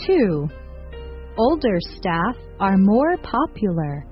2. Older staff are more popular.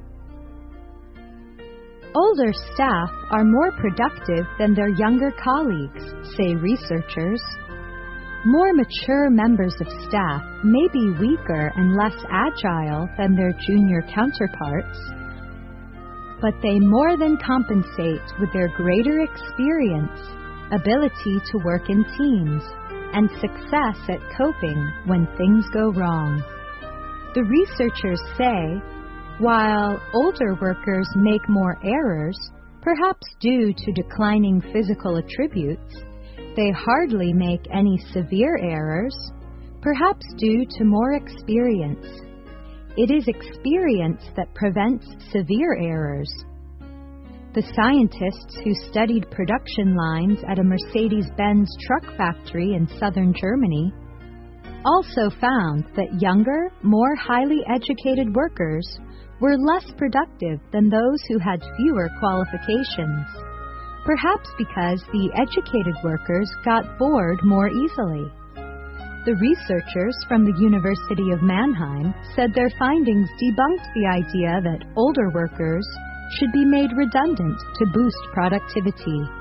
Older staff are more productive than their younger colleagues, say researchers. More mature members of staff may be weaker and less agile than their junior counterparts, but they more than compensate with their greater experience, ability to work in teams, and success at coping when things go wrong. The researchers say, while older workers make more errors, perhaps due to declining physical attributes, they hardly make any severe errors, perhaps due to more experience. It is experience that prevents severe errors. The scientists who studied production lines at a Mercedes-Benz truck factory in southern Germany also found that younger, more highly educated workers were less productive than those who had fewer qualifications, perhaps because the educated workers got bored more easily. The researchers from the University of Mannheim said their findings debunked the idea that older workers should be made redundant to boost productivity.